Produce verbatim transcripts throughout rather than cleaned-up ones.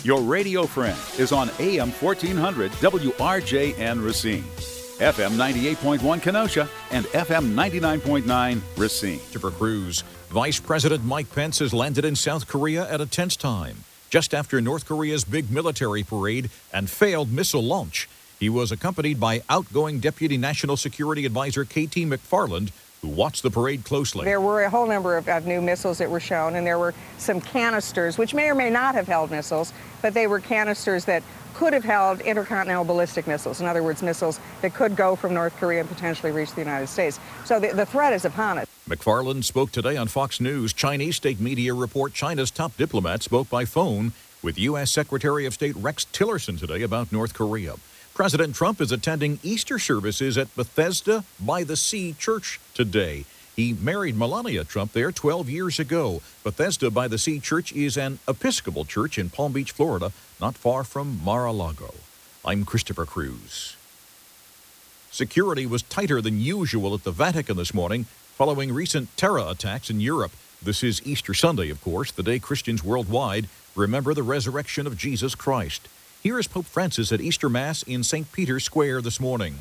Your radio friend is on A M fourteen hundred W R J N Racine, F M ninety-eight point one Kenosha, and F M ninety-nine point nine Racine. Christopher Cruz. Vice President Mike Pence has landed in South Korea at a tense time, just after North Korea's big military parade and failed missile launch. He was accompanied by outgoing Deputy National Security Advisor K T McFarland, who watched the parade closely. There were a whole number of, of new missiles that were shown, and there were some canisters, which may or may not have held missiles, but they were canisters that could have held intercontinental ballistic missiles. In other words, missiles that could go from North Korea and potentially reach the United States. So the, the threat is upon us. McFarland spoke today on Fox News. Chinese state media report China's top diplomat spoke by phone with U S Secretary of State Rex Tillerson today about North Korea. President Trump is attending Easter services at Bethesda by the Sea Church today. He married Melania Trump there twelve years ago. Bethesda by the Sea Church is an Episcopal church in Palm Beach, Florida, not far from Mar-a-Lago. I'm Christopher Cruz. Security was tighter than usual at the Vatican this morning following recent terror attacks in Europe. This is Easter Sunday, of course, the day Christians worldwide remember the resurrection of Jesus Christ. Here is Pope Francis at Easter Mass in Saint Peter's Square this morning.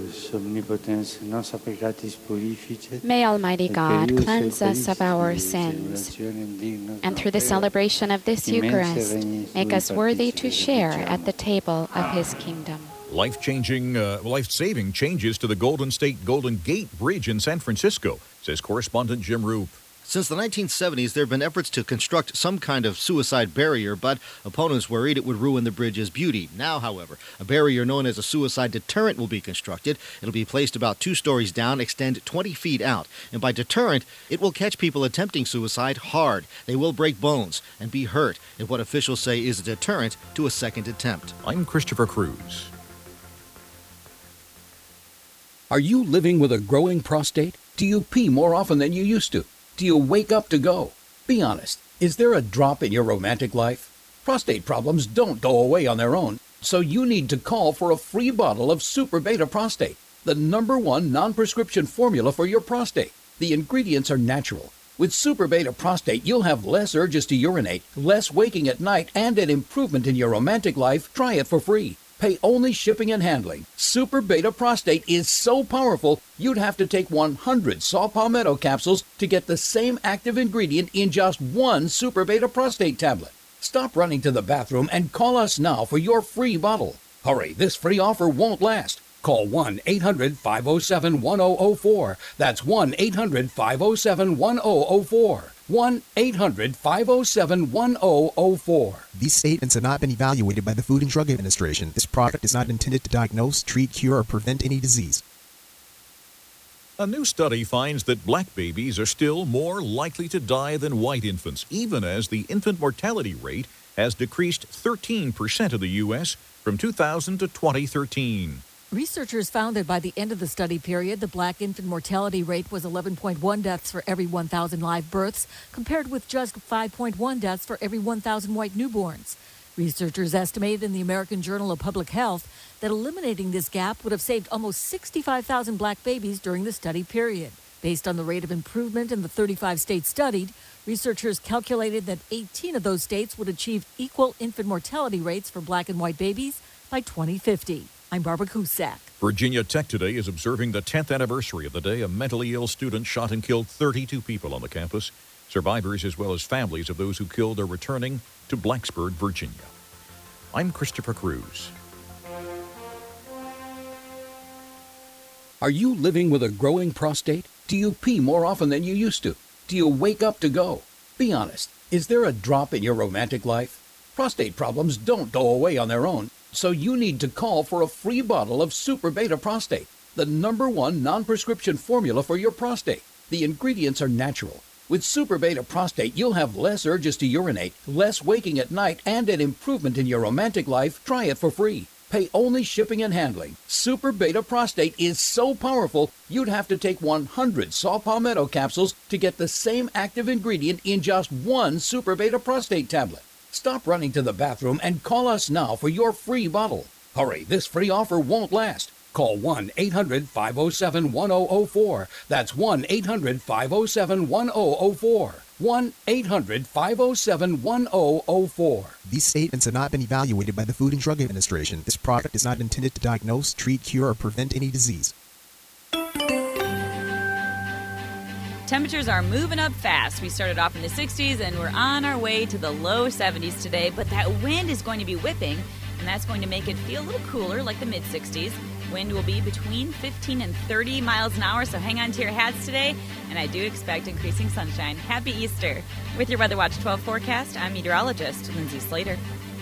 May Almighty God cleanse us of our sins, and through the celebration of this Eucharist, make us worthy to share at the table of His kingdom. Life-changing, uh, life-saving changes to the Golden State Golden Gate Bridge in San Francisco, says correspondent Jim Roop. Since the nineteen seventies, there have been efforts to construct some kind of suicide barrier, but opponents worried it would ruin the bridge's beauty. Now, however, a barrier known as a suicide deterrent will be constructed. It'll be placed about two stories down, extend twenty feet out. And by deterrent, it will catch people attempting suicide hard. They will break bones and be hurt in what officials say is a deterrent to a second attempt. I'm Christopher Cruz. Are you living with a growing prostate? Do you pee more often than you used to? Do you wake up to go? Be honest. Is there a drop in your romantic life? Prostate problems don't go away on their own, so you need to call for a free bottle of Super Beta Prostate, the number one non-prescription formula for your prostate. The ingredients are natural. With Super Beta Prostate, you'll have less urges to urinate, less waking at night, and an improvement in your romantic life. Try it for free. Pay only shipping and handling. Super Beta Prostate is so powerful, you'd have to take one hundred saw palmetto capsules to get the same active ingredient in just one Super Beta Prostate tablet. Stop running to the bathroom and call us now for your free bottle. Hurry, this free offer won't last. Call one eight hundred five oh seven one oh oh four. That's one eight hundred five oh seven one oh oh four. one eight hundred five oh seven one oh oh four. These statements have not been evaluated by the Food and Drug Administration. This product is not intended to diagnose, treat, cure, or prevent any disease. A new study finds that black babies are still more likely to die than white infants, even as the infant mortality rate has decreased thirteen percent in the U S from two thousand to twenty thirteen. Researchers found that by the end of the study period, the black infant mortality rate was eleven point one deaths for every one thousand live births, compared with just five point one deaths for every one thousand white newborns. Researchers estimate in the American Journal of Public Health that eliminating this gap would have saved almost sixty-five thousand black babies during the study period. Based on the rate of improvement in the thirty-five states studied, researchers calculated that eighteen of those states would achieve equal infant mortality rates for black and white babies by twenty fifty. I'm Barbara Cusack. Virginia Tech today is observing the tenth anniversary of the day a mentally ill student shot and killed thirty-two people on the campus. Survivors as well as families of those who killed are returning to Blacksburg, Virginia. I'm Christopher Cruz. Are you living with a growing prostate? Do you pee more often than you used to? Do you wake up to go? Be honest. Is there a drop in your romantic life? Prostate problems don't go away on their own, so you need to call for a free bottle of Super Beta Prostate, the number one non-prescription formula for your prostate. The ingredients are natural. With Super Beta Prostate, you'll have less urges to urinate, less waking at night, and an improvement in your romantic life. Try it for free. Pay only shipping and handling. Super Beta Prostate is so powerful, you'd have to take one hundred saw palmetto capsules to get the same active ingredient in just one Super Beta Prostate tablet. Stop running to the bathroom and call us now for your free bottle. Hurry, this free offer won't last. Call one eight hundred five oh seven one oh oh four. That's one eight hundred five oh seven one oh oh four. one eight hundred five oh seven one oh oh four. These statements have not been evaluated by the Food and Drug Administration. This product is not intended to diagnose, treat, cure, or prevent any disease. Temperatures are moving up fast. We started off in the sixties and we're on our way to the low seventies today, but that wind is going to be whipping, and that's going to make it feel a little cooler, like the mid sixties. Wind will be between fifteen and thirty miles an hour, so hang on to your hats today, and I do expect increasing sunshine. Happy Easter. With your Weather Watch twelve forecast, I'm meteorologist Lindsay Slater.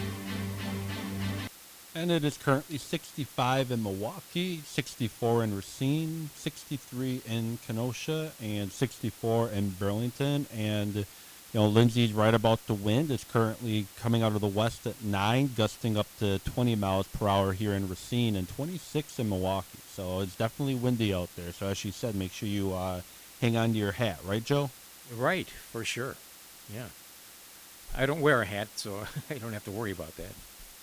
And it is currently sixty-five in Milwaukee, sixty-four in Racine, sixty-three in Kenosha, and sixty-four in Burlington. And, you know, Lindsay's right about the wind. It's currently coming out of the west at nine, gusting up to twenty miles per hour here in Racine, and twenty-six in Milwaukee. So it's definitely windy out there. So as she said, make sure you uh, hang on to your hat. Right, Joe? Right, for sure. Yeah. I don't wear a hat, so I don't have to worry about that.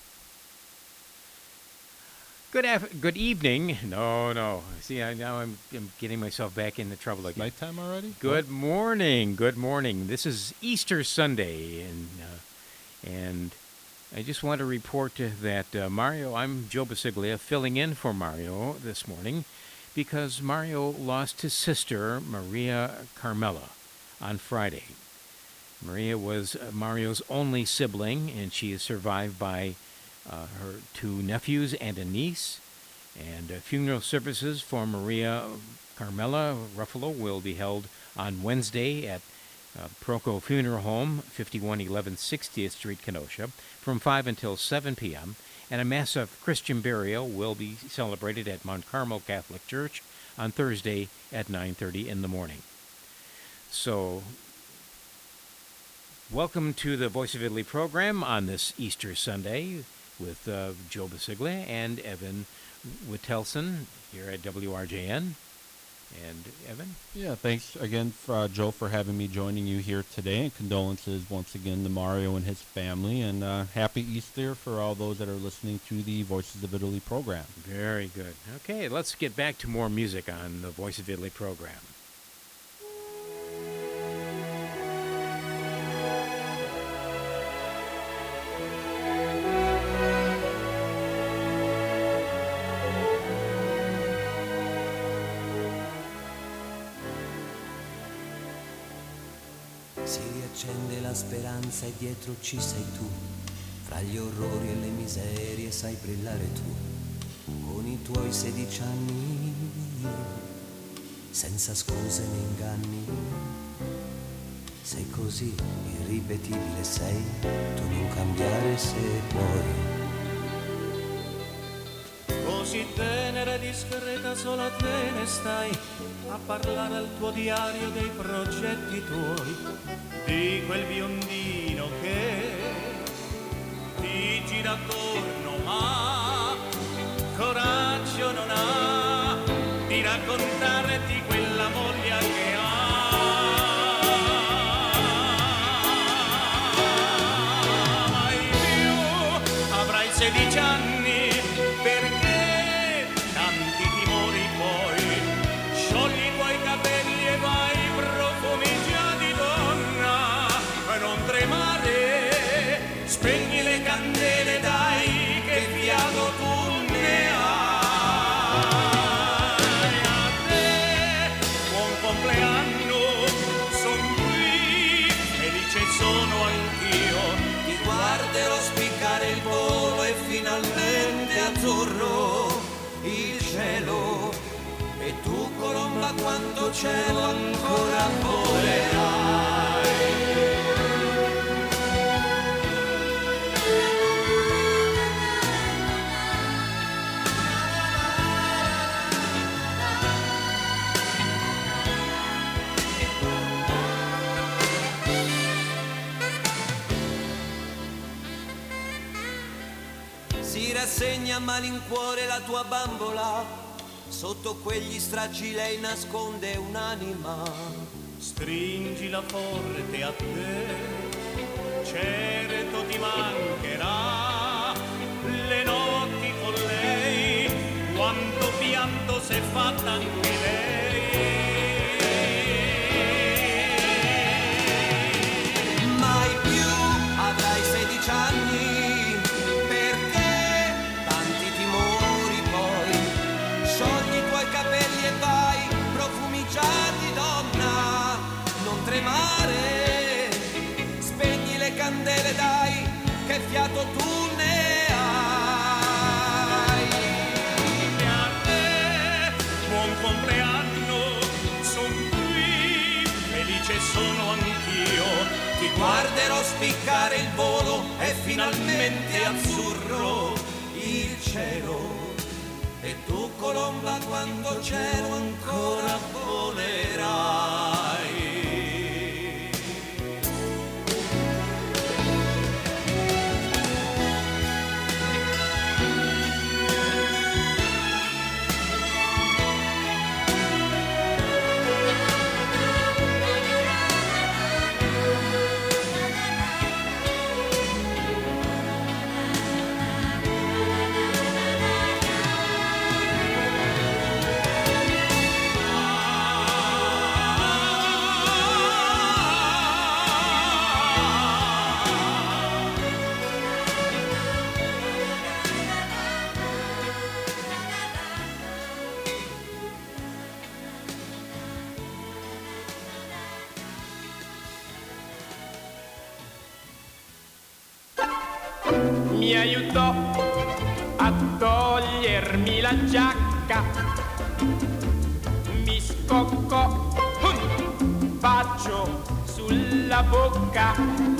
Good af- good evening. No, no. See, I, now I'm, I'm getting myself back into trouble again. Nighttime already? Good morning. Good morning. This is Easter Sunday, and uh, and I just want to report that uh, Mario, I'm Joe Basiglia, filling in for Mario this morning because Mario lost his sister, Maria Carmela, on Friday. Maria was uh, Mario's only sibling, and she is survived by Uh, her two nephews and a niece, and uh, funeral services for Maria Carmela Ruffalo will be held on Wednesday at uh, Proco Funeral Home, fifty-one eleven sixtieth Street, Kenosha, from five until seven p.m., and a Mass of Christian burial will be celebrated at Mount Carmel Catholic Church on Thursday at nine thirty in the morning. So, welcome to the Voice of Italy program on this Easter Sunday with uh, Joe Basiglia and Evan Wittelson here at W R J N. And Evan? Yeah, thanks again, for, uh, Joe, for having me joining you here today. And condolences once again to Mario and his family. And uh, happy Easter for all those that are listening to the Voices of Italy program. Very good. Okay, let's get back to more music on the Voice of Italy program. Si riaccende la speranza e dietro ci sei tu, fra gli orrori e le miserie sai brillare tu, con i tuoi sedici anni, senza scuse né inganni, sei così irripetibile, sei, tu non cambiare se puoi. Così tenera e discreta sola te ne stai a parlare al tuo diario dei progetti tuoi, di quel biondino che ti gira attorno ma coraggio non ha di raccontarti quella voglia che ha. Mai più avrai sedici anni perché tanti timori poi sciogli i tuoi capelli e vai profumi già di donna, non tremare, spegni le candele dai che fiato tu ne hai. A te buon compleanno, son qui, felice sono anch'io, ti guarderò spiccare il volo e finalmente azzurro il cielo, e tu colomba quanto cielo ancora volerai. Si rassegna a malincuore la tua bambola, sotto quegli stracci lei nasconde un'anima. Stringila forte a te, certo ti mancherà, le notti con lei, quanto pianto s'è fatta anche lei. me dai, che fiato tu ne hai. E a te, buon compleanno, son qui, felice sono anch'io. Ti guarderò spiccare il volo e finalmente azzurro il cielo. E tu, colomba, quando cielo ancora volerai. Mi aiutò a togliermi la giacca, mi scoccò un bacio sulla bocca,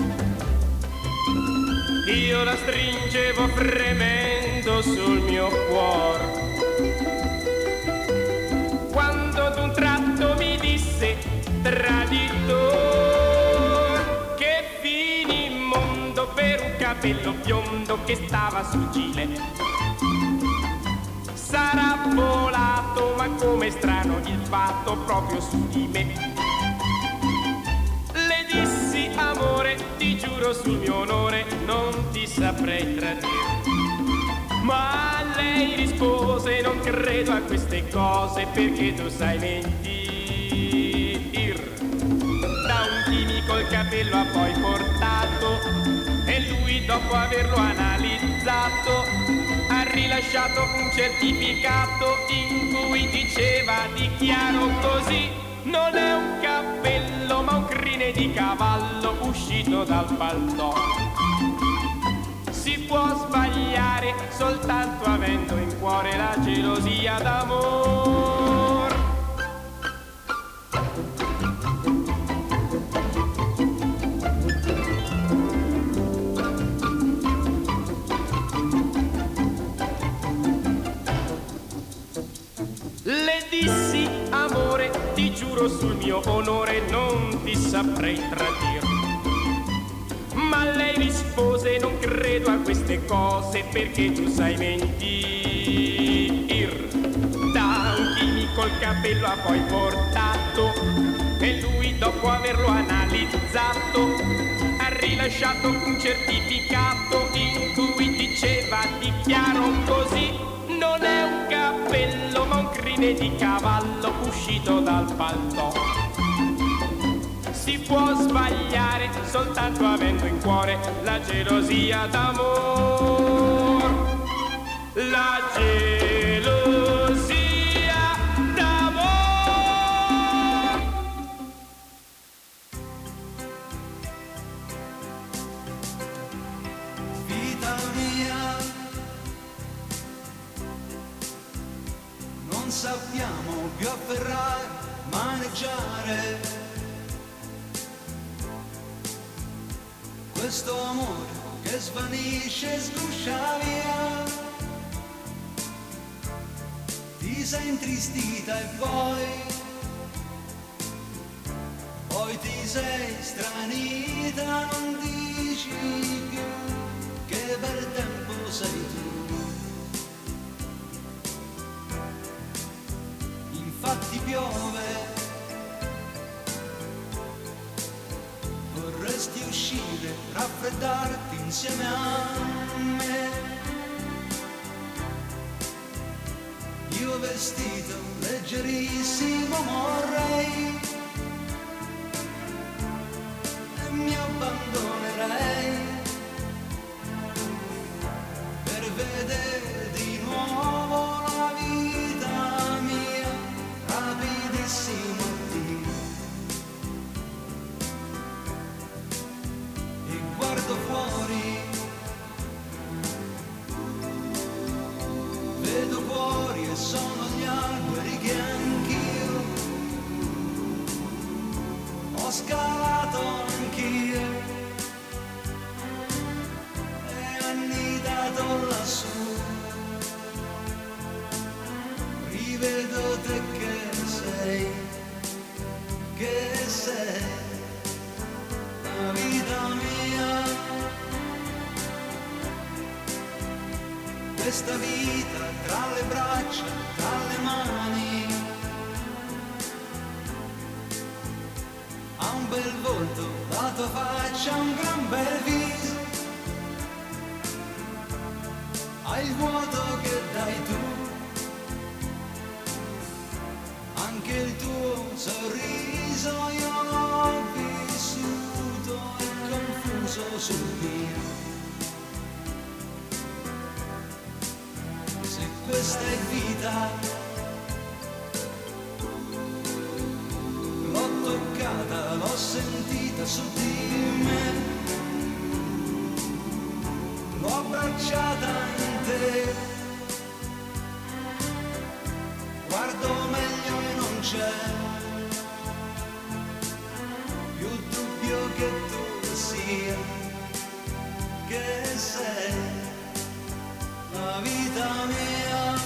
io la stringevo fremendo sul mio cuore, quando d'un tratto mi disse traditor, che fini in mondo per un capello biondo che stava sul gile. Sarà volato, ma come strano il fatto proprio su di me. Le dissi amore, ti giuro sul mio onore, non ti saprei tradire. Ma lei rispose, non credo a queste cose perché tu sai mentir. Da un chimico il capello ha poi portato e lui dopo averlo analizzato ha rilasciato un certificato in cui diceva, dichiaro così, non è un cappello ma un crine di cavallo uscito dal paltò. Si può sbagliare soltanto avendo in cuore la gelosia d'amor. Le dissi amore, ti giuro sul mio onore non ti saprei tradire. Ma lei rispose, non credo a queste cose perché tu sai mentir. Da un chimico il capello ha poi portato e lui dopo averlo analizzato ha rilasciato un certificato in cui diceva, dichiaro così, non è un cappello ma un crine di cavallo uscito dal paltò. Si può sbagliare soltanto avendo in cuore la gelosia d'amor. La gelosia d'amor. Vita mia, non sappiamo più afferrare, maneggiare questo amore che svanisce e sguscia via. Ti sei intristita e poi, poi ti sei stranita, non dici più che bel tempo sei tu. Infatti piove, vorresti uscire, raffreddarti insieme a me. Io vestito leggerissimo vorrei e mi abbandonerei per vedere di nuovo la vita mia rapidissimo a te. E guardo fuori scalato anch'io e annidato lassù. Rivedo te che sei, che sei la vita mia. Questa vita tra le braccia, tra le mani, ha un bel volto, la tua faccia, un gran bel viso, hai il vuoto che dai tu, anche il tuo sorriso io l'ho vissuto e confuso sul mio. Se questa è vita, l'ho toccata, l'ho sentita su di me, l'ho abbracciata in te, guardo meglio e non c'è più dubbio che tu sia, che sei la vita mia.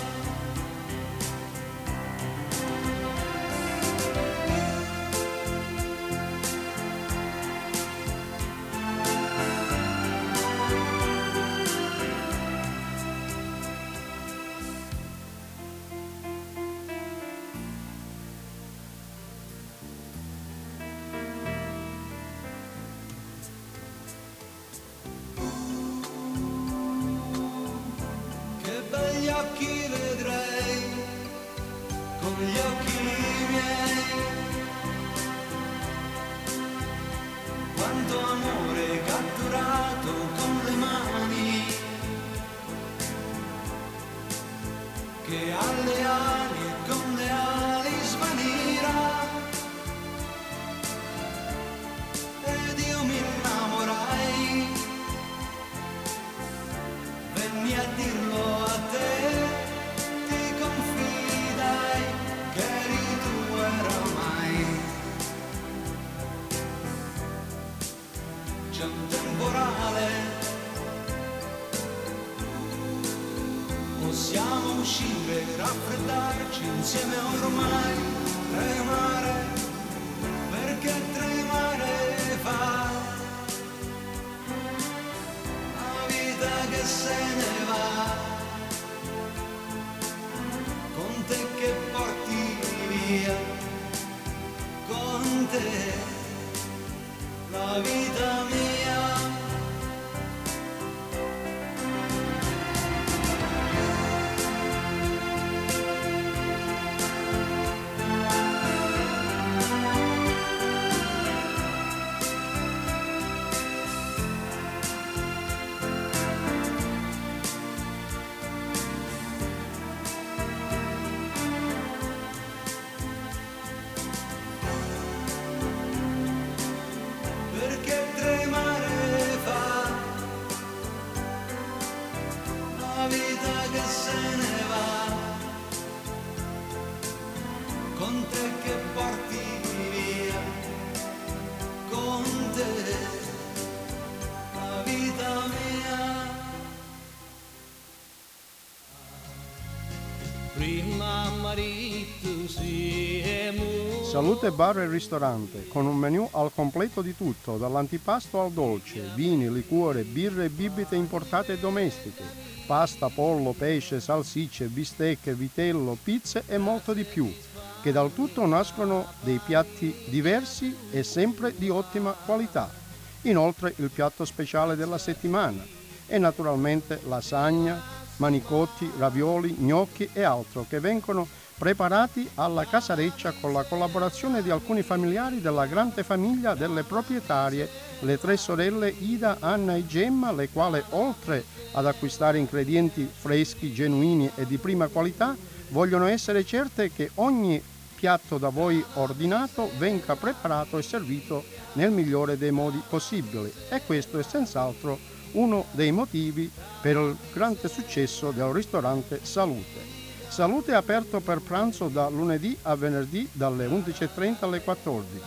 Occhi vedrei con gli occhi miei, quanto amore catturato con le mani, che alle ali e con le ali svanirà, ed io mi innamorai, venni a dirlo a te. C'è un temporale, possiamo uscire, raffreddarci insieme ormai, tremare, perché tremare fa la vita che se ne va, con te che porti via, con te la vita mia. Salute Bar e Ristorante, con un menù al completo di tutto, dall'antipasto al dolce, vini, liquore, birre e bibite importate e domestiche, pasta, pollo, pesce, salsicce, bistecche, vitello, pizze e molto di più, che dal tutto nascono dei piatti diversi e sempre di ottima qualità. Inoltre il piatto speciale della settimana e naturalmente lasagna, manicotti, ravioli, gnocchi e altro che vengono preparati alla casareccia con la collaborazione di alcuni familiari della grande famiglia delle proprietarie, le tre sorelle Ida, Anna e Gemma, le quali oltre ad acquistare ingredienti freschi, genuini e di prima qualità, vogliono essere certe che ogni piatto da voi ordinato venga preparato e servito nel migliore dei modi possibili, e questo è senz'altro uno dei motivi per il grande successo del ristorante Salute. Salute è aperto per pranzo da lunedì a venerdì dalle undici e trenta alle quattordici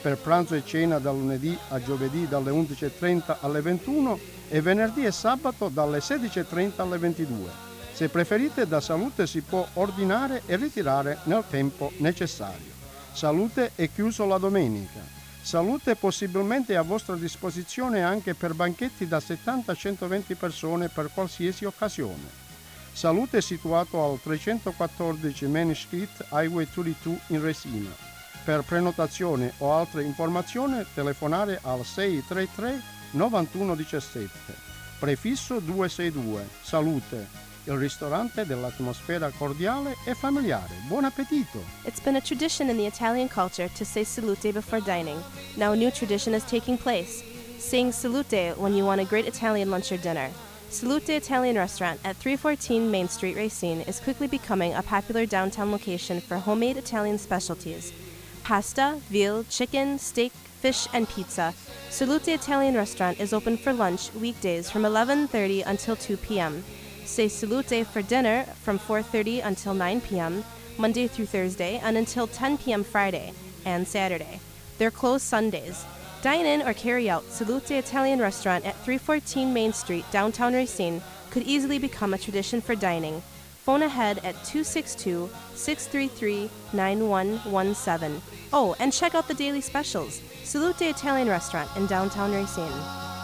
per pranzo e cena da lunedì a giovedì dalle undici e trenta alle ventuno e venerdì e sabato dalle sedici e trenta alle ventidue. Se preferite, da Salute si può ordinare e ritirare nel tempo necessario. Salute è chiuso la domenica. Salute possibilmente a vostra disposizione anche per banchetti da settanta a centoventi persone per qualsiasi occasione. Salute è situato al trecentoquattordici Main Street, Highway ventidue in Resina. Per prenotazione o altre informazioni telefonare al sei tre tre nove uno uno sette, prefisso duecentosesantadue. Salute, il ristorante dell'atmosfera cordiale e familiare. Buon appetito! It's been a tradition in the Italian culture to say salute before dining. Now a new tradition is taking place, saying salute when you want a great Italian lunch or dinner. Salute Italian Restaurant at three fourteen Main Street, Racine is quickly becoming a popular downtown location for homemade Italian specialties. Pasta, veal, chicken, steak, fish, and pizza. Salute Italian Restaurant is open for lunch weekdays from eleven thirty until two p.m. Say salute for dinner from four thirty until nine p.m. Monday through Thursday and until ten p.m. Friday and Saturday. They're closed Sundays. Dine in or carry out. Salute Italian Restaurant at three fourteen Main Street, downtown Racine could easily become a tradition for dining. Phone ahead at two six two, six three three, nine one one seven. Oh, and check out the daily specials. Salute Italian Restaurant in downtown Racine.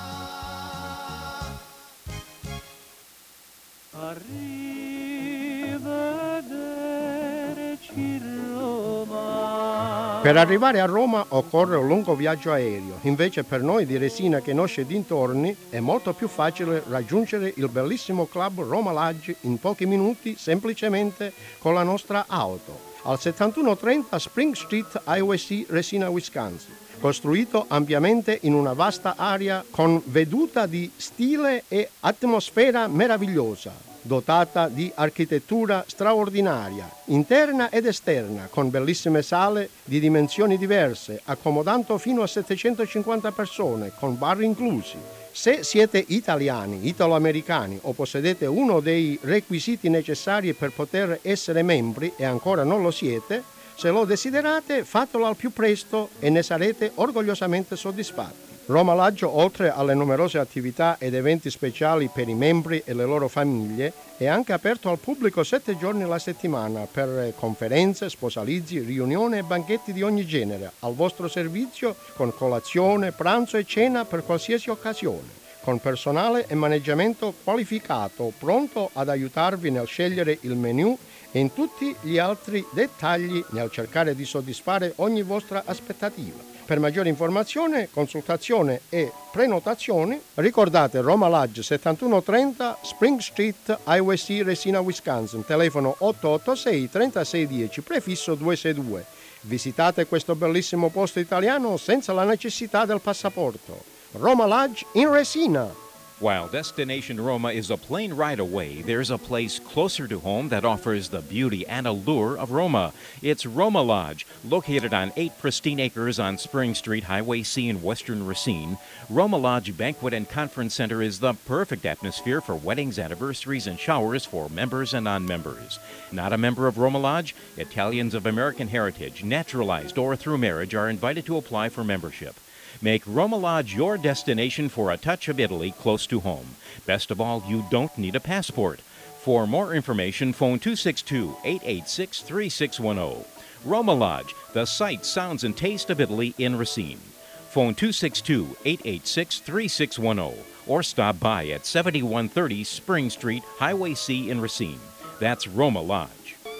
Per arrivare a Roma occorre un lungo viaggio aereo, invece per noi di Resina che conosce dintorni è molto più facile raggiungere il bellissimo club Roma Lodge in pochi minuti semplicemente con la nostra auto. Al settantuno trenta Spring Street, Highway C, Resina, Wisconsin. Costruito ampiamente in una vasta area con veduta di stile e atmosfera meravigliosa, dotata di architettura straordinaria, interna ed esterna, con bellissime sale di dimensioni diverse, accomodando fino a settecentocinquanta persone, con bar inclusi. Se siete italiani, italo-americani o possedete uno dei requisiti necessari per poter essere membri e ancora non lo siete, se lo desiderate, fatelo al più presto e ne sarete orgogliosamente soddisfatti. Roma Lodge, oltre alle numerose attività ed eventi speciali per i membri e le loro famiglie, è anche aperto al pubblico sette giorni alla settimana per conferenze, sposalizi, riunioni e banchetti di ogni genere, al vostro servizio con colazione, pranzo e cena per qualsiasi occasione, con personale e maneggiamento qualificato, pronto ad aiutarvi nel scegliere il menù e in tutti gli altri dettagli nel cercare di soddisfare ogni vostra aspettativa. Per maggiore informazione, consultazione e prenotazioni, ricordate Roma Lodge settantuno trenta Spring Street, Highway C, Resina, Wisconsin, telefono otto otto sei, trentasei dieci, prefisso duecentosessantadue. Visitate questo bellissimo posto italiano senza la necessità del passaporto. Roma Lodge in Resina. While Destination Roma is a plane ride away, there's a place closer to home that offers the beauty and allure of Roma. It's Roma Lodge, located on eight pristine acres on Spring Street, Highway C in western Racine. Roma Lodge Banquet and Conference Center is the perfect atmosphere for weddings, anniversaries, and showers for members and non-members. Not a member of Roma Lodge? Italians of American heritage, naturalized or through marriage, are invited to apply for membership. Make Roma Lodge your destination for a touch of Italy close to home. Best of all, you don't need a passport. For more information, phone two six two, eight eight six, three six one zero. Roma Lodge, the sight, sounds, and taste of Italy in Racine. Phone two six two, eight eight six, three six one zero or stop by at seventy-one thirty Spring Street, Highway C in Racine. That's Roma Lodge.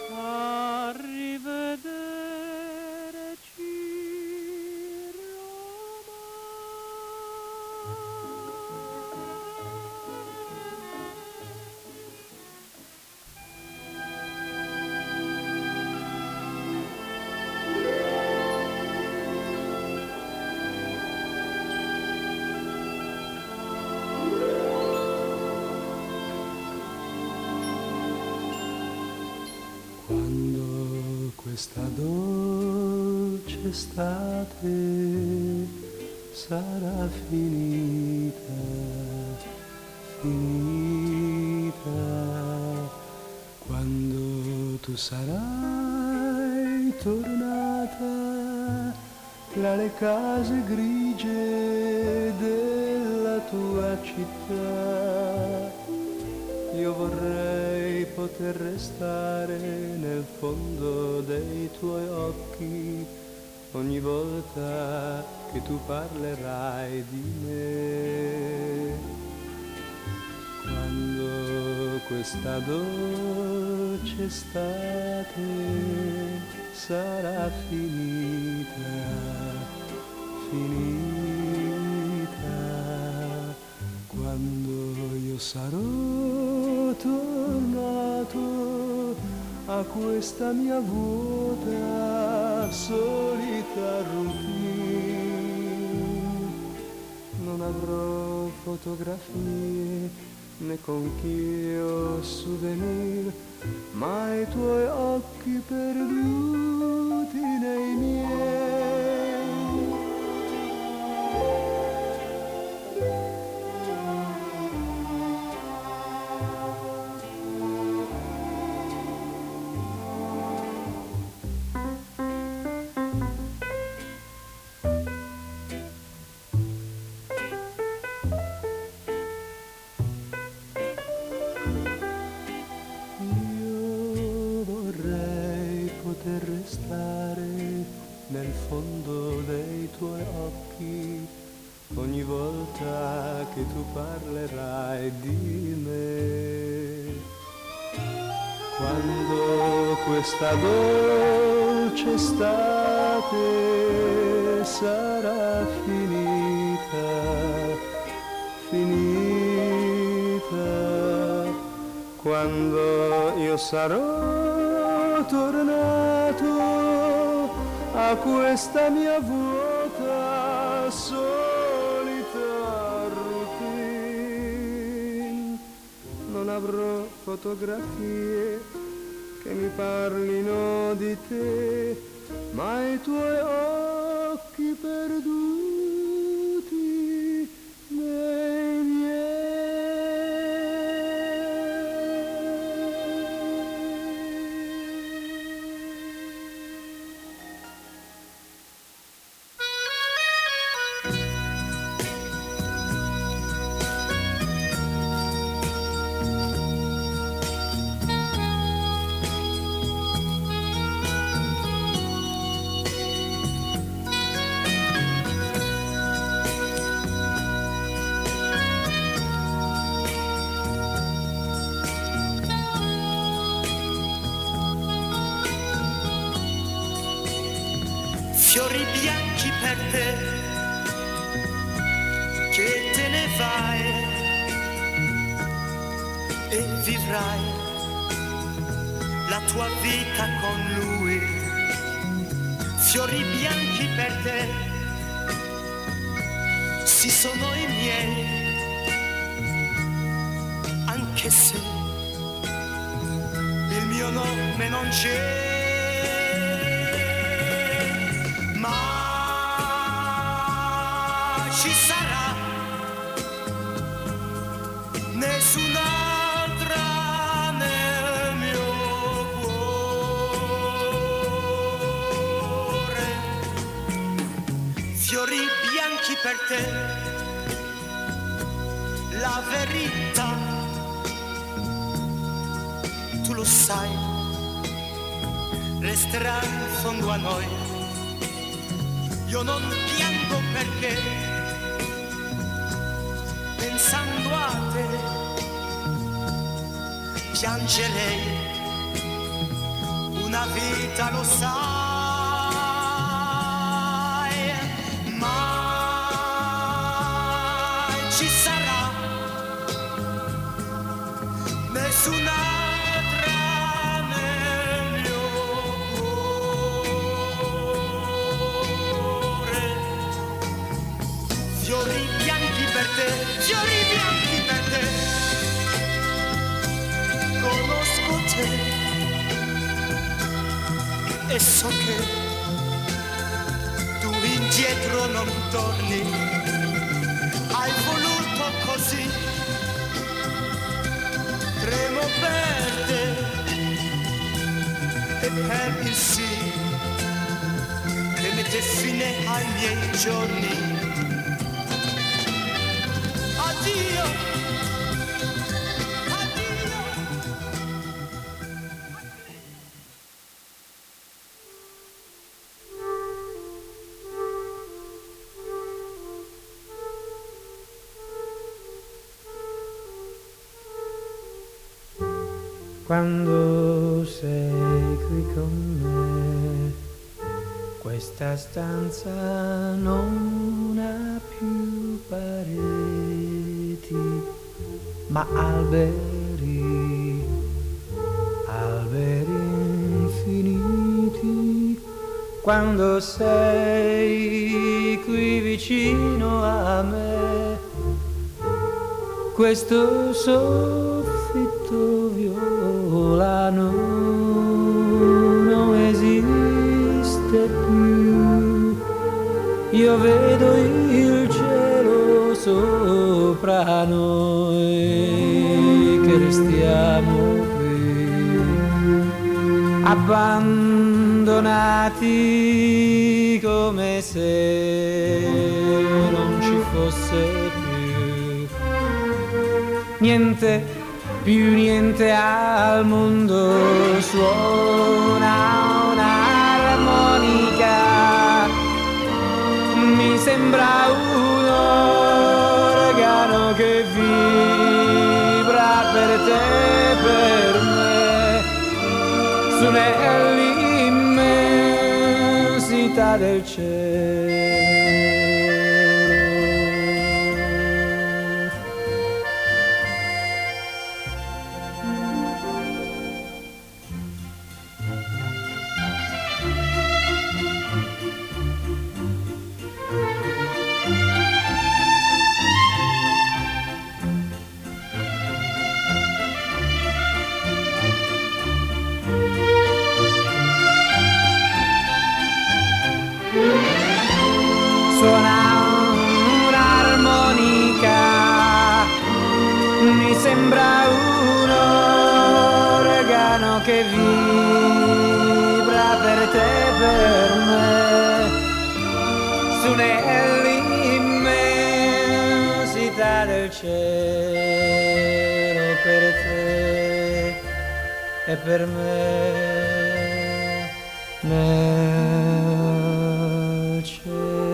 Questa dolce estate sarà finita, finita, quando tu sarai tornata tra le case grigie della tua città. Io vorrei poter restare nel fondo dei tuoi occhi ogni volta che tu parlerai di me. Quando questa dolce estate sarà finita, finita, quando io sarò tornato a questa mia vuota, solita routine, non avrò fotografie né conchiglie o souvenir, ma i tuoi occhi perduti nei miei. Nel fondo dei tuoi occhi ogni volta che tu parlerai di me. Quando questa dolce estate sarà finita, finita, quando io sarò tornato a questa mia vuota, solita routine, non avrò fotografie che mi parlino di te, ma i tuoi occhi perduti nei miei. Fiori bianchi per te, che te ne vai e vivrai la tua vita con lui. Fiori bianchi per te, sì sono i miei, anche se il mio nome non c'è. Ci sarà nessun'altra nel mio cuore. Fiori bianchi per te, la verità, tu lo sai, resterà in fondo a noi. Io non piango perché pensando a te piangerei una vita, lo sai, ma ci sarà nessun'altra nel mio cuore. Fiori bianchi per te, fiori bianchi per te, conosco te e so che tu indietro non torni, hai voluto così, tremo per te e per il sì che mi mette fine ai miei giorni. Addio. Quando sei qui con me, questa stanza non ha più pareti, ma alberi, alberi infiniti. Quando sei qui vicino a me, questo soffitto violano non esiste più. Io vedo il cielo sopra noi che restiamo qui, abbandonati come se non ci fosse più niente, più niente al mondo. Suona un'armonica, mi sembra un organo che vibra per te e per me, su nell'immensità del cielo. Suona un'armonica, mi sembra un organo che vibra per te e per me, su nell'immensità del cielo, per te e per me, nel cielo.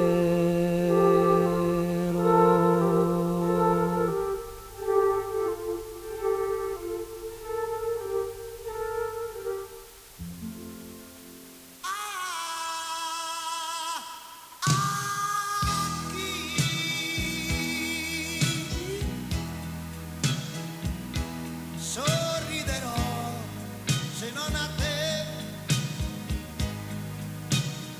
Sorriderò se non a te,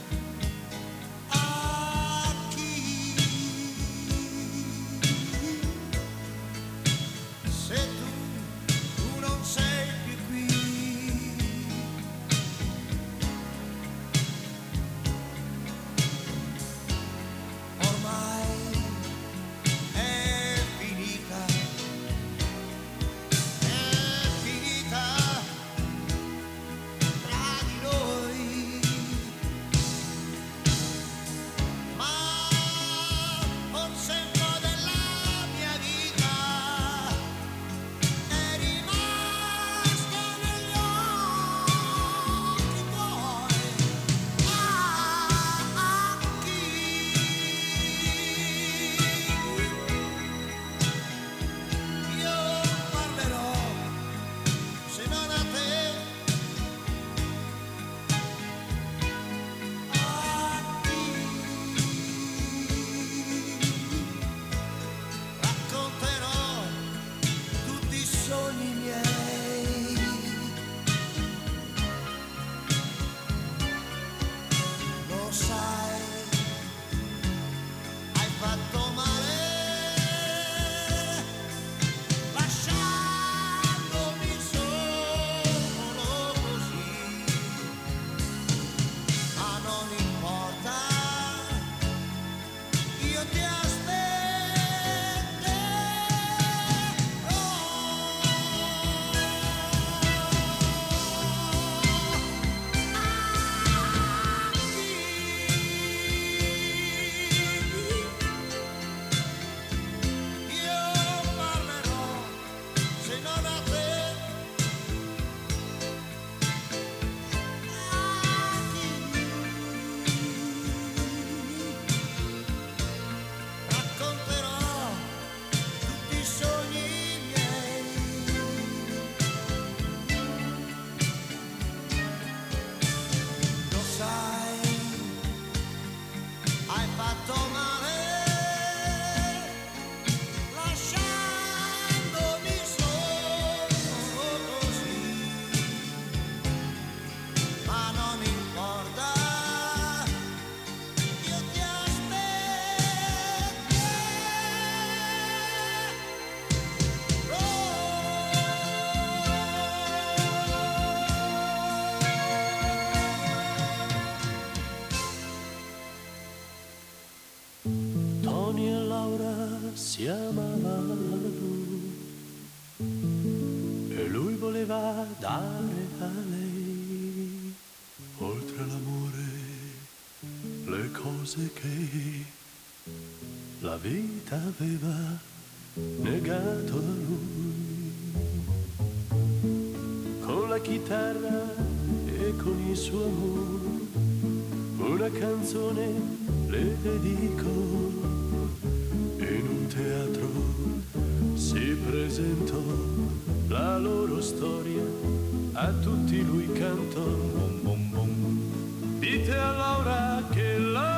poteva dare a lei. Oltre l'amore, le cose che la vita aveva negato a lui. Con la chitarra e con il suo amore, una canzone le dedico. In un teatro si presentò la loro storia, a tutti lui cantò. Bom, bom, bom. Dite a Laura che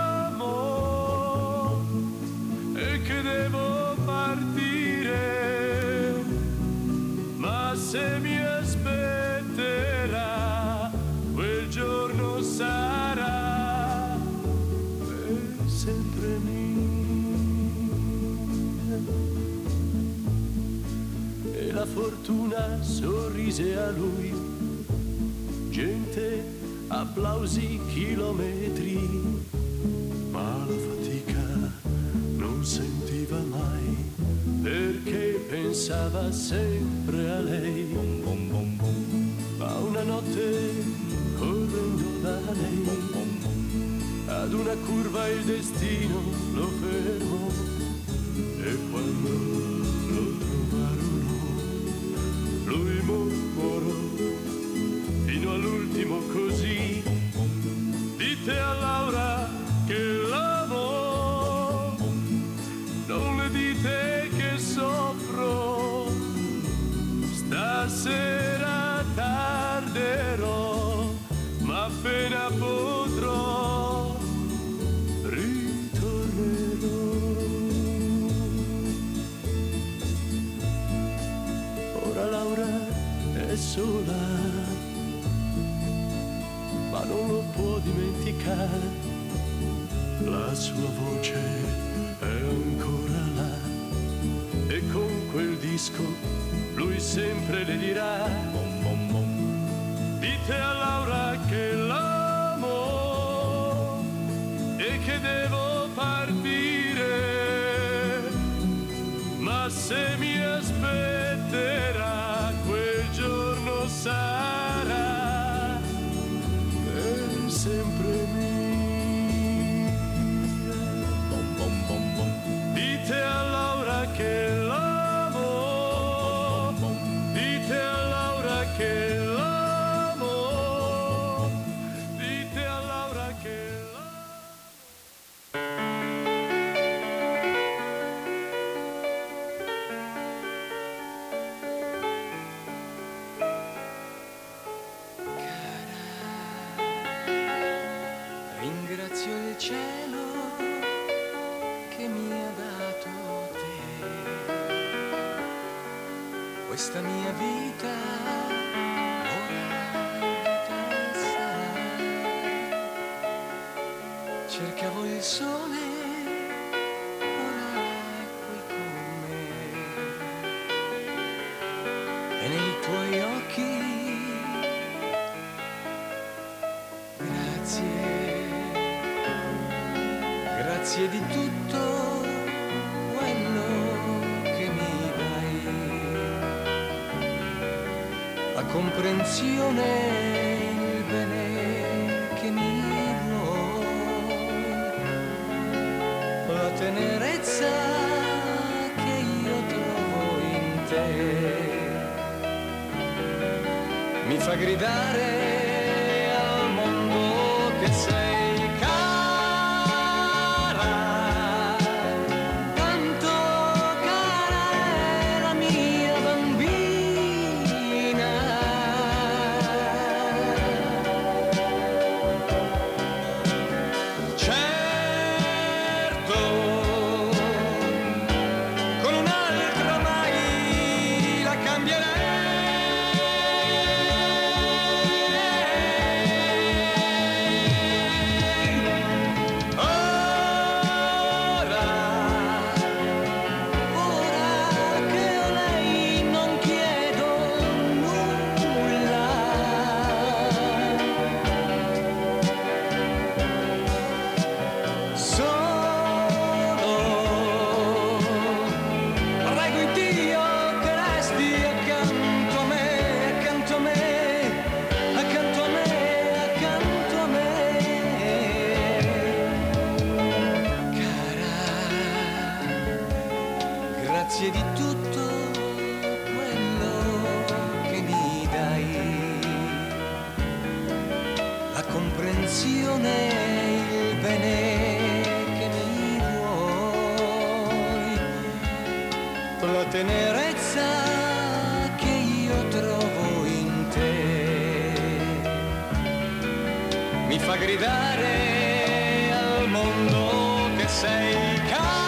l'amo e che devo partire, ma se mi aspetterà quel giorno sarà per sempre mia. E la fortuna sorrise a lui, gente, applausi, chilometri, ma la fatica non sentiva mai, perché pensava sempre a lei. Bom, bom, bom, bom. Ma una notte correndo da lei, bom, bom, bom, ad una curva il destino lo fermò, e quando lo trovarono lui mormorò fino all'ultimo così: dite a Laura che l'amo, non le dite che soffro, stasera tarderò, ma appena potrò ritornerò. Ora Laura è sola, ma non lo può dimenticare, la sua voce è ancora là, e con quel disco lui sempre le dirà: bom, bom, bom. Dite a Laura che l'amo e che devo partire, ma se mi aspetterà quel giorno sarà per sempre mia. Bom, bom, bom, bom. Dite a Laura che l'amo, dite a Laura che l'amo, dite a Laura che ringrazio il cielo che mi ha dato te, questa mia vita ora sarà. Cercavo il sole, ora è qui con me, e nei tuoi occhi grazie di tutto quello che mi dai, la comprensione, il bene che mi vuoi, la tenerezza che io trovo in te, mi fa gridare al mondo che sei. Cambierei tenerezza che io trovo in te mi fa gridare al mondo che sei cara.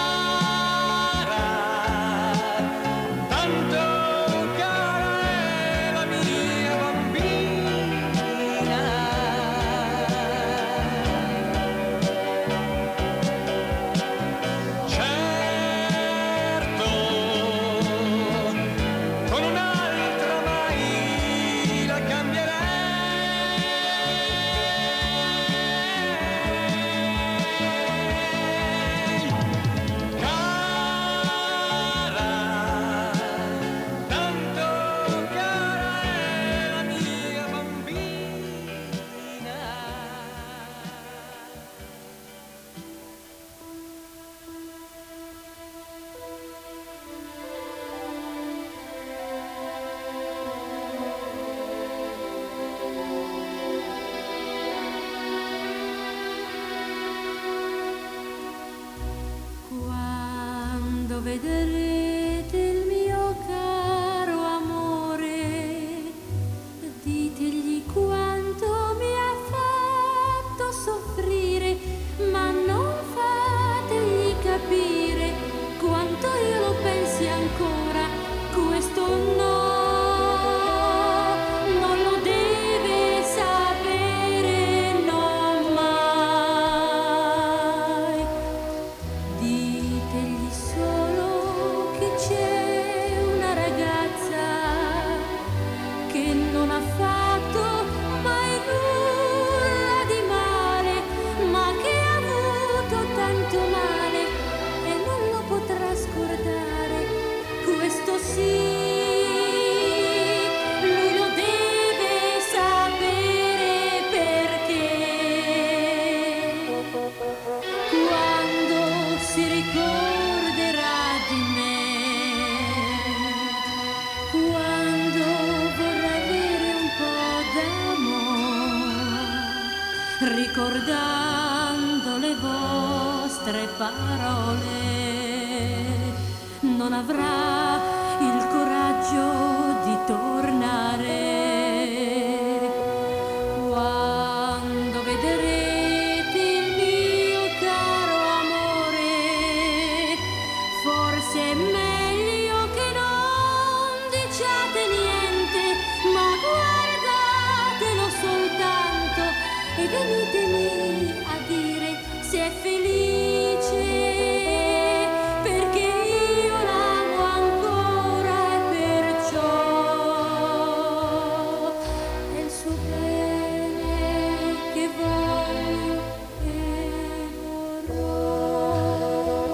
Vedrete il mio caro amore, ditegli quanto mi ha fatto soffrire, ma non fategli capire quanto io lo pensi ancora, questo no. Ricordando le vostre parole, non avrà il coraggio di tornare. Quando vedrete il mio caro amore, forse è meglio che non diciate niente, ma guardatelo soltanto e venitemi a dire se è felice, perché io l'amo ancora e perciò è il suo bene che voglio e vorrò.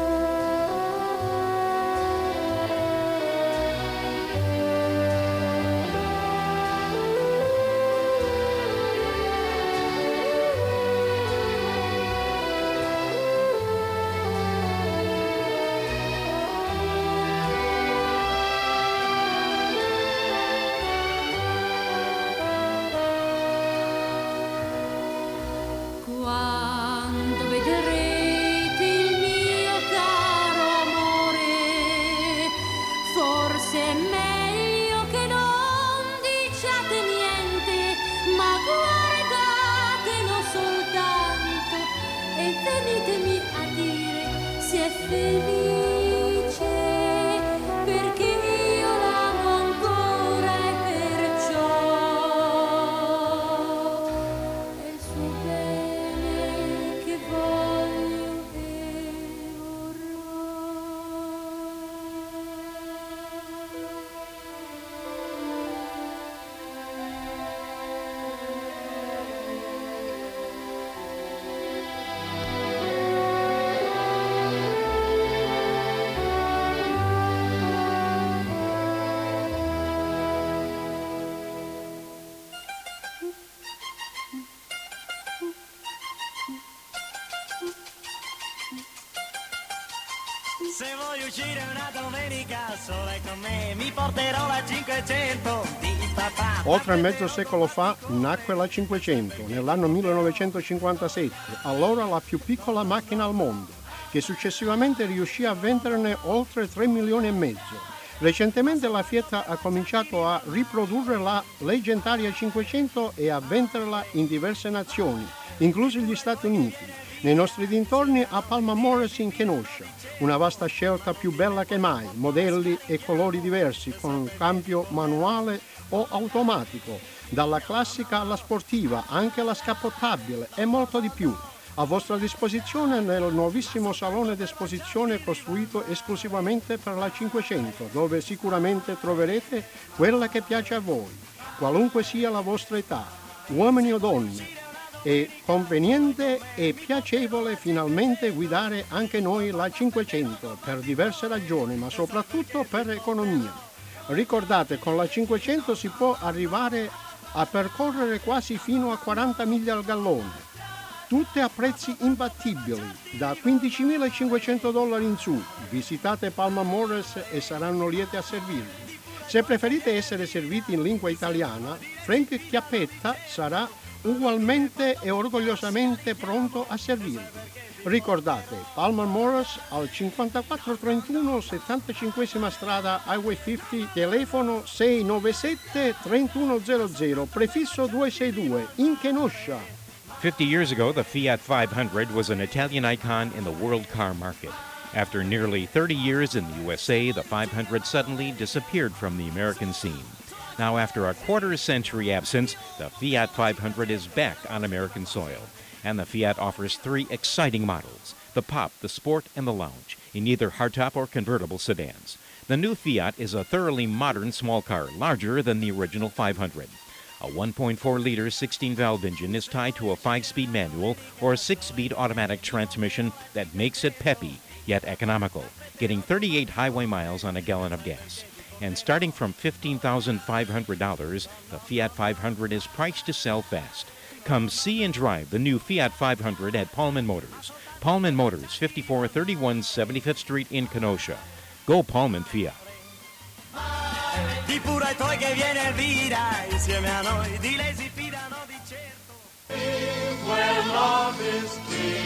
Quando vedrete il mio caro amore, forse è meglio che non diciate niente, ma guardatelo soltanto e venitemi a dire se è felice, perché io l'amo ancora e perciò è il suo bene che voglio e Se voglio uscire una domenica sola con me, mi porterò la cinquecento di papà. Oltre mezzo secolo fa nacque la cinquecento, nell'anno millenovecentocinquantasette, allora la più piccola macchina al mondo. che successivamente riuscì a venderne oltre tre milioni e mezzo. Recentemente la Fiat ha cominciato a riprodurre la leggendaria cinquecento e a venderla in diverse nazioni, inclusi gli Stati Uniti. Nei nostri dintorni a Palma Morris in Kenosha, una vasta scelta più bella che mai, modelli e colori diversi con cambio manuale o automatico, dalla classica alla sportiva, anche la scappottabile e molto di più. A vostra disposizione nel nuovissimo salone d'esposizione costruito esclusivamente per la cinquecento, dove sicuramente troverete quella che piace a voi, qualunque sia la vostra età, uomini o donne. È conveniente e piacevole finalmente guidare anche noi la cinquecento per diverse ragioni, ma soprattutto per economia. Ricordate, con la cinquecento si può arrivare a percorrere quasi fino a quaranta miglia al gallone. Tutte a prezzi imbattibili, da quindicimilacinquecento dollari in su. Visitate Palma Morris e saranno liete a servirvi. Se preferite essere serviti in lingua italiana, Frank Chiappetta sarà ugualmente e orgogliosamente pronto a servirvi. Ricordate, Palma Morris al cinquantaquattro trentuno settantacinquesima strada Highway cinquanta, telefono sei nove sette tre uno zero zero, prefisso duecentosesantadue, in Kenosha. fifty years ago, the Fiat five hundred was an Italian icon in the world car market. After nearly thirty years in the U S A, the five hundred suddenly disappeared from the American scene. Now, after a quarter century absence, the Fiat five hundred is back on American soil. And the Fiat offers three exciting models, the Pop, the Sport, and the Lounge, in either hardtop or convertible sedans. The new Fiat is a thoroughly modern small car, larger than the original five hundred. A one point four liter sixteen valve engine is tied to a five-speed manual or a six-speed automatic transmission that makes it peppy, yet economical, getting thirty-eight highway miles on a gallon of gas. And starting from fifteen thousand five hundred dollars, the Fiat five hundred is priced to sell fast. Come see and drive the new Fiat five hundred at Pullman Motors. Pullman Motors, fifty-four thirty-one seventy-fifth Street in Kenosha. Go Pullman Fiat. Di pure ai tuoi che viene Elvira, insieme a noi, di lei si fidano di certo. Where love is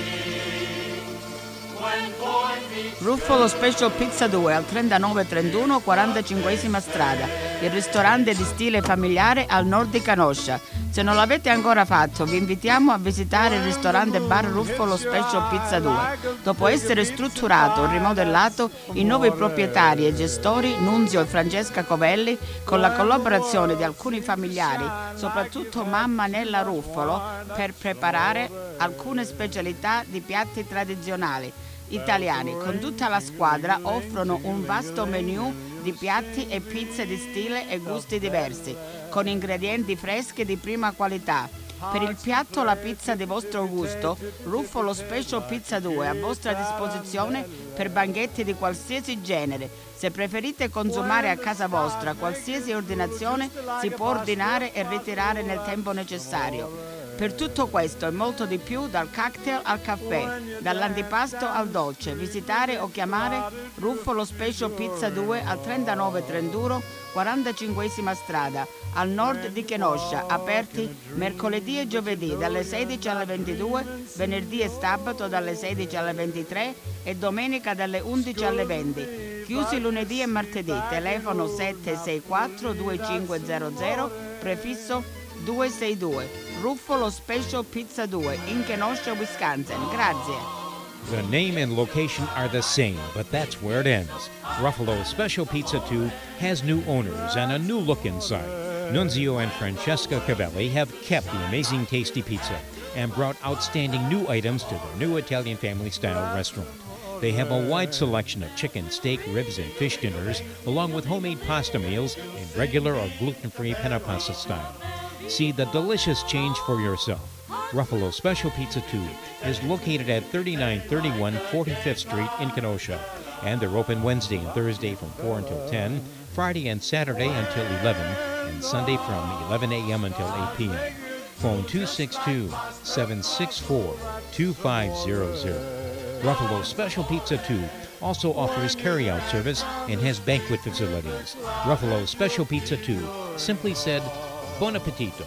king, when boy meets Ruffolo Special Pizza due al trentanove trentuno quarantacinquesima strada, il ristorante di stile familiare al nord di Kenosha. Se non l'avete ancora fatto, vi invitiamo a visitare il ristorante bar Ruffolo Special Pizza due. Dopo essere strutturato e rimodellato, i nuovi proprietari e gestori, Nunzio e Francesca Covelli, con la collaborazione di alcuni familiari, soprattutto mamma Nella Ruffolo, per preparare alcune specialità di piatti tradizionali italiani. Con tutta la squadra offrono un vasto menù di piatti e pizze di stile e gusti diversi, con ingredienti freschi di prima qualità. Per il piatto o la pizza di vostro gusto, Ruffolo Special Pizza due è a vostra disposizione per banchetti di qualsiasi genere. Se preferite consumare a casa vostra, qualsiasi ordinazione si può ordinare e ritirare nel tempo necessario. Per tutto questo e molto di più, dal cocktail al caffè, dall'antipasto al dolce, visitare o chiamare Ruffolo Special Pizza due al trentanove trentuno quarantacinquesima strada, al nord di Kenosha, aperti mercoledì e giovedì dalle sedici alle ventidue, venerdì e sabato dalle sedici alle ventitré e domenica dalle undici alle venti. Chiusi lunedì e martedì, telefono sette sei quattro due cinque zero zero, prefisso duecentosessantadue. Ruffolo Special Pizza due in Kenosha, Wisconsin. Grazie. The name and location are the same, but that's where it ends. Ruffalo Special Pizza two has new owners and a new look inside. Nunzio and Francesca Cavelli have kept the amazing tasty pizza and brought outstanding new items to their new Italian family-style restaurant. They have a wide selection of chicken, steak, ribs, and fish dinners, along with homemade pasta meals in regular or gluten-free penna pasta style. See the delicious change for yourself. Ruffalo Special Pizza two is located at thirty-nine thirty-one forty-fifth Street in Kenosha, and they're open Wednesday and Thursday from four until ten, Friday and Saturday until eleven, and Sunday from eleven a.m. until eight p.m. Phone two six two, seven six four, two five zero zero. Ruffalo Special Pizza two also offers carry-out service and has banquet facilities. Ruffalo Special Pizza two, simply said, Buon appetito.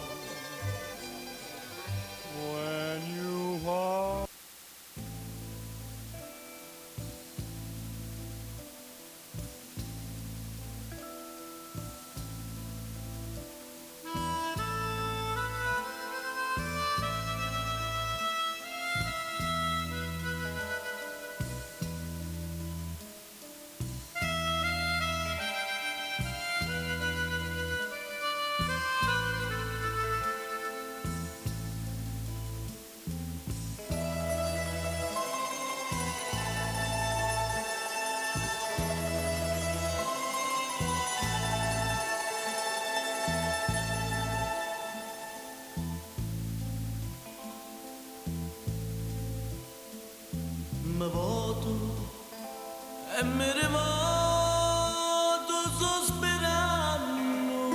mi rimoto sospirando,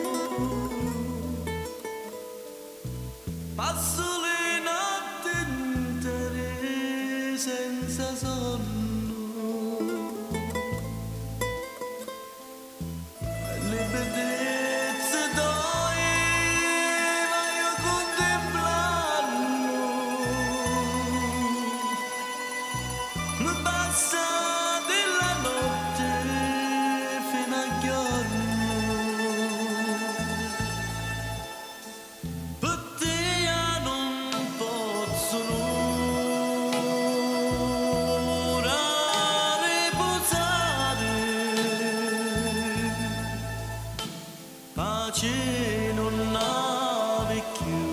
passo le notti intere senza sonno, e le bellezze d'oi vai contemplando, mi passa della notte fino a giorno, per te non posso ora riposare, pace non ave più,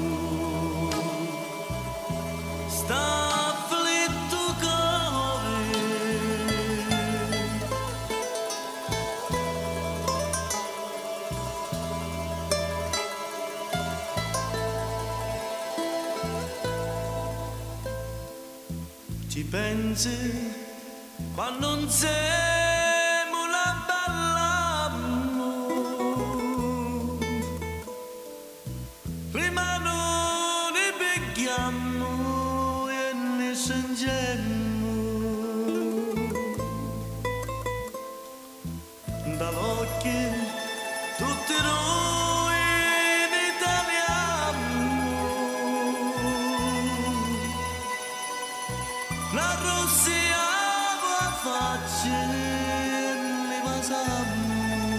sta afflitto cuore. Ci pensi quando non siamo la ballammo, prima non ne becchiamo e ne stringemmo, dall'occhio tutti noi in italiano, la rossiamo a faccia e ne basammo,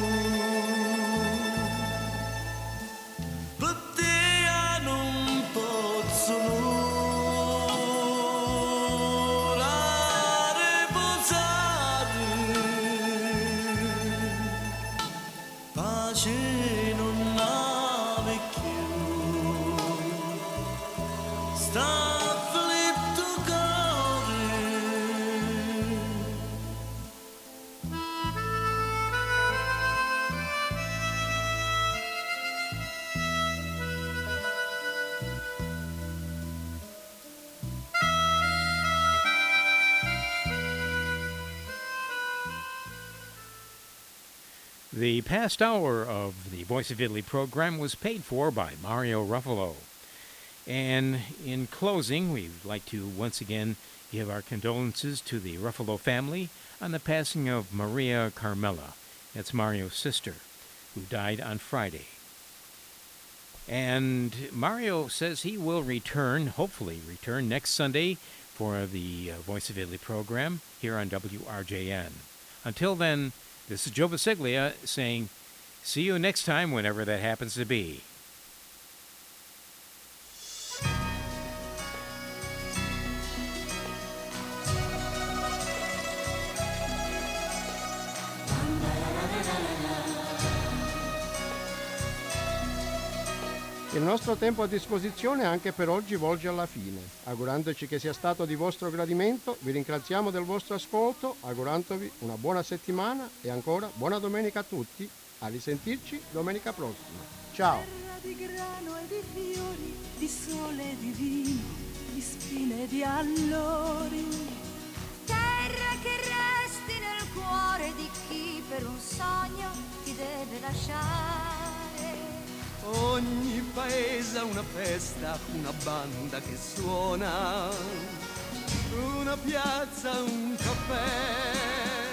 per te non posso ora riposare, pace non ave più, sta afflitto cuore. The past hour of the Voice of Italy program was paid for by Mario Ruffalo. And in closing, we'd like to once again give our condolences to the Ruffalo family on the passing of Maria Carmela. That's Mario's sister, who died on Friday. And Mario says he will return, hopefully return, next Sunday for the uh, Voice of Italy program here on W R J N. Until then, this is Joe Basiglia saying, see you next time whenever that happens to be. Il nostro tempo a disposizione anche per oggi volge alla fine. Augurandoci che sia stato di vostro gradimento, vi ringraziamo del vostro ascolto, augurandovi una buona settimana e ancora buona domenica a tutti. A risentirci domenica prossima. Ciao! Terra di grano e di fiori, di sole e di vino, di spine e di allori. Terra che resti nel cuore di chi per un sogno ti deve lasciare. Ogni paese ha una festa, una banda che suona, una piazza, un caffè.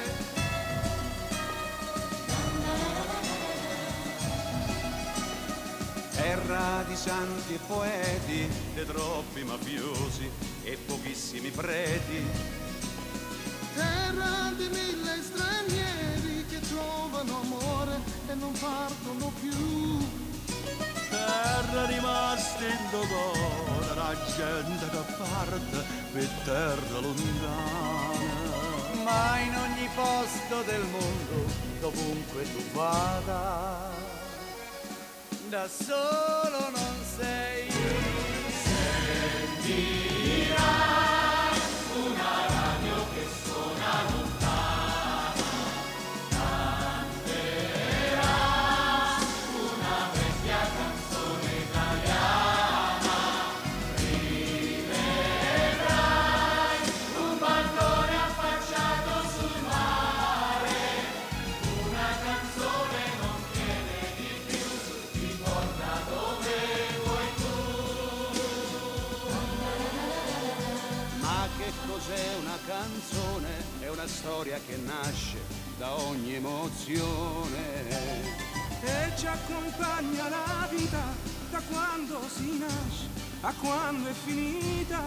Terra di santi e poeti, di troppi mafiosi e pochissimi preti. Terra di mille stranieri che trovano amore e non partono più. Terra rimasta in dolore, la gente da parte per terra lontana. Ma in ogni posto del mondo, dovunque tu vada, da solo non sei. Sentirai una radio che suona lontana, canterà una vecchia canzone italiana, rivedrai un balcone affacciato sul mare. una canzone, è una storia che nasce da ogni emozione. E ci accompagna la vita da quando si nasce a quando è finita.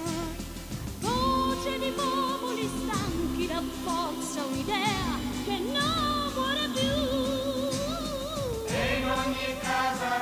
Voce di popoli stanchi da forza un'idea che non muore più. E in ogni casa